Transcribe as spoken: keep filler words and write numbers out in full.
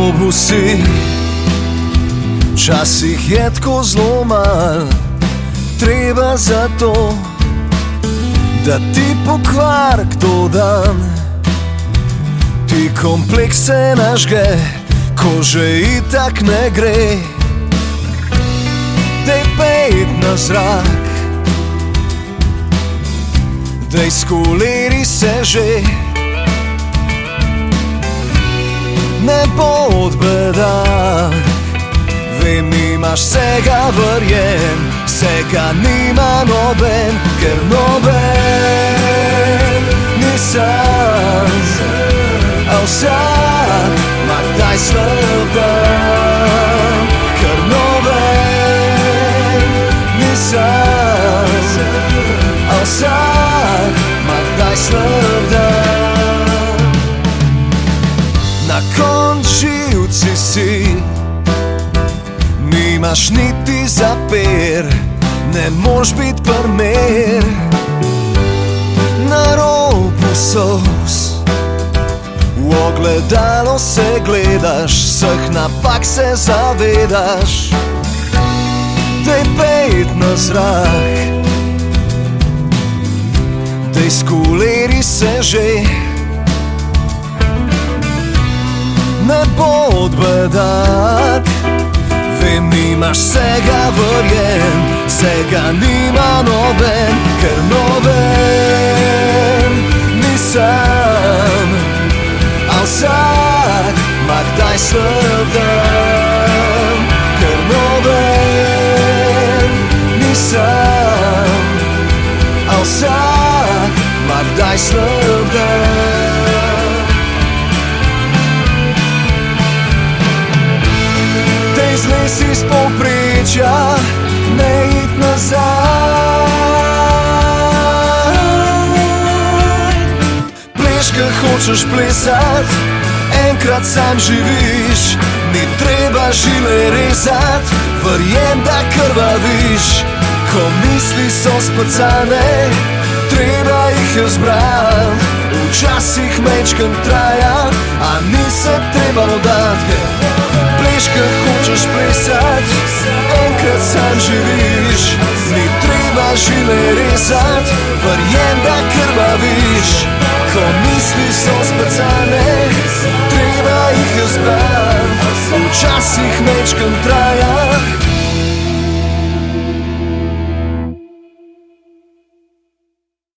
robu si, včasih je tako zelo malo treba za to, da ti pokvar kdo dan, ti komplekse nažge, ko že itak ne gre. Dej pejt na zrak, dej skuleri se že, ne bod bedak. Vem, imaš vsega, verjem, vsega nima noben, ker noben ni sam. A vsak ima kdaj slab dan, ker noben ni sam. A vsak ima kdaj slab dan. Na koncu živci si, nimaš niti za per, ne moš bit primer. Na robu solz, v ogledalo se gledaš, vseh napak se zavedaš. Dej pejt na zrak, dej skuleri se že, ne bod bedak. Vem, nimaš vsega, verjem, vsega nima noben, ker noben ni sam. A vsak ima kdaj slab dan, ker noben ni sam. A vsak ima kdaj slab dan. Zlez iz povprečja, ne it nazaj. Pleš, ke hočeš plesat, enkrat sam živiš, ni treba žile rezat, verjem, da krvaviš. Ko misli so spacane, treba jih je zbrat, včasih mečkam traja, a ni se treba odat. Pleš, ke hočeš plesat, enkrat sam živiš, ni treba žile rezat, verjem, da krvaviš. Ko misli so spacane, treba jih je zbrat, včasih mečkam traja,